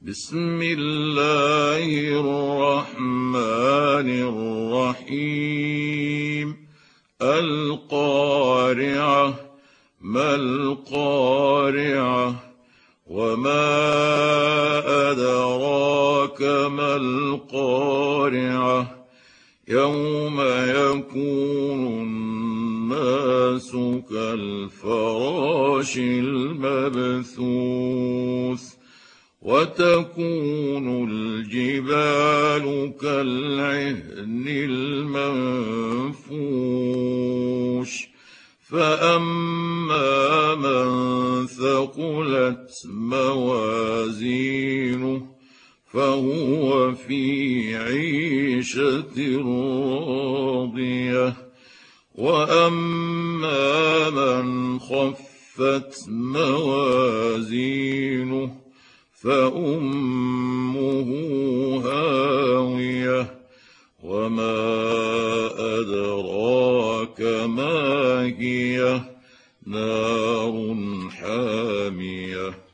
بسم الله الرحمن الرحيم. القارعة. ما القارعة؟ وما أدراك ما القارعة؟ يوم يكون الناس كالفراش المبثوث وتكون الجبال كالعهن المنفوش فأما من ثقلت موازينه فهو في عيشة راضية وأما من خفت موازينه فأمه هاوية وما أدراك ما هي نار حامية.